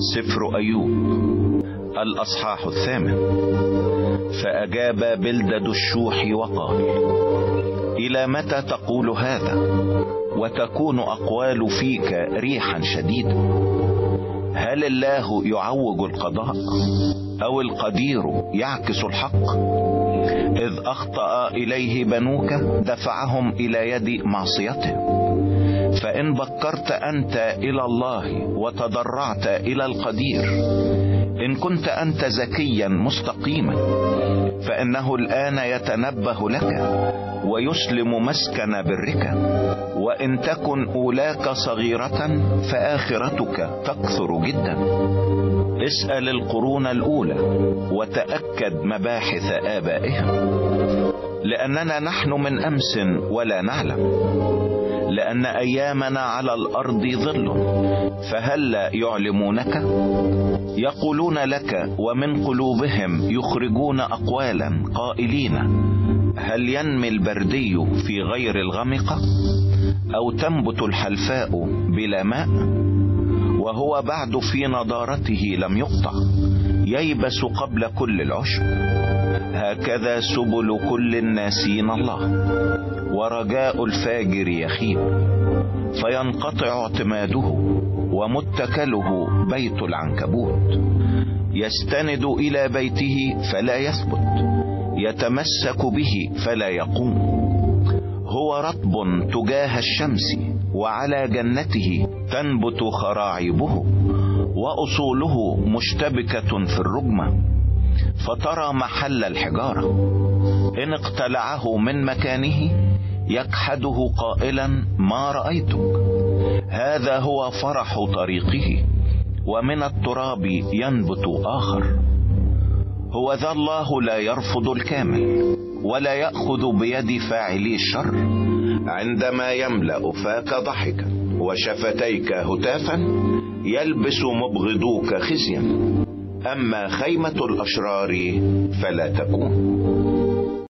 سفر أيوب الأصحاح 8. فأجاب بلدد الشوح وقال: إلى متى تقول هذا وتكون أقوال فيك ريحا شديدة؟ هل الله يعوج القضاء أو القدير يعكس الحق؟ إذ أخطأ إليه بنوك دفعهم إلى يد معصيته. فإن بكرت أنت إلى الله وتضرعت إلى القدير، إن كنت أنت ذكيا مستقيما، فإنه الآن يتنبه لك ويسلم مسكن برك. وإن تكن أولاك صغيرة فآخرتك تكثر جدا. اسأل القرون الأولى وتأكد مباحث آبائهم، لأننا نحن من أمس ولا نعلم، لأن أيامنا على الأرض ظل، فهل يعلمونك؟ يقولون لك ومن قلوبهم يخرجون أقوالا قائلين: هل ينمي البردي في غير الغمقة؟ أو تنبت الحلفاء بلا ماء؟ وهو بعد في نضارته لم يقطع، ييبس قبل كل العشب. هكذا سبل كل الناسين الله، ورجاء الفاجر يخيب، فينقطع اعتماده ومتكله بيت العنكبوت. يستند إلى بيته فلا يثبت، يتمسك به فلا يقوم. هو رطب تجاه الشمس، وعلى جنته تنبت خراعيبه، وأصوله مشتبكة في الرجمة، فترى محل الحجارة. إن اقتلعه من مكانه يكحده قائلا: ما رأيتك. هذا هو فرح طريقه، ومن التراب ينبت آخر. هو ذا الله لا يرفض الكامل، ولا يأخذ بيد فاعلي الشر. عندما يملأ فاك ضحكا وشفتيك هتافا، يلبس مبغضوك خزيا، أما خيمة الأشرار فلا تكون.